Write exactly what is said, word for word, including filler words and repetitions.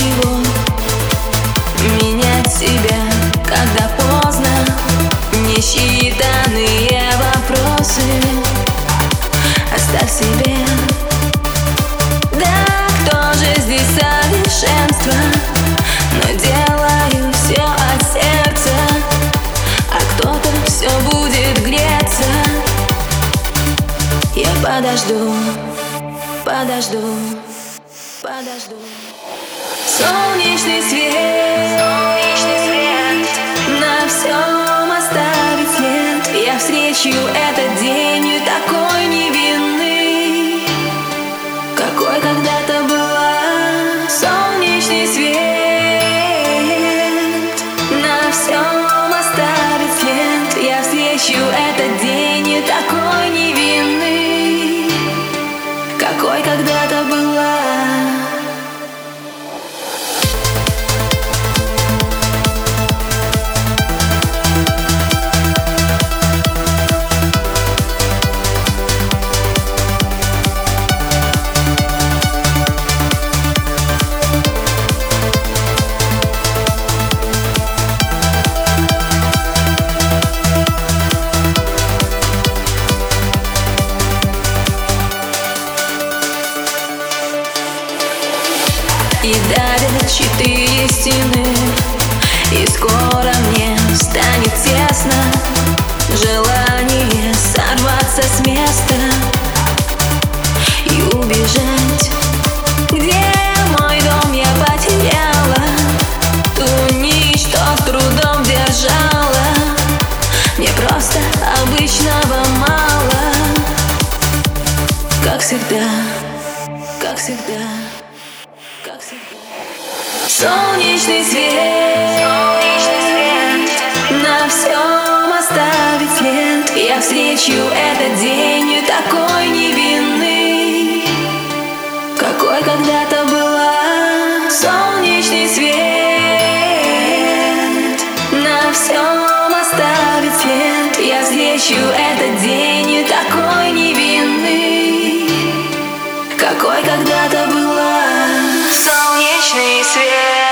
ничего. Менять себя, когда поздно, несчитанные вопросы оставь себе. Да, кто же здесь совершенство? Но делаю все от сердца, а кто-то все будет греться. Я подожду, подожду, подожду. Солнечный свет, солнечный свет на всем оставит след. Я встречу этот день такой невинный, какой когда-то была. Солнечный свет на всем оставит след. Я встречу этот день такой невинный, какой когда-то была. И давят четыре стены, и скоро мне станет тесно. Желание сорваться с места и убежать. Где мой дом? Я потеряла ту нить, что с трудом держала. Мне просто обычного мало, как всегда, как всегда. Солнечный свет, солнечный свет на всем оставит след. Я встречу этот день такой невинный, какой когда-то была. Солнечный свет на всем оставит след. Я встречу этот день такой невинный, какой когда-то была. Солнечный свет.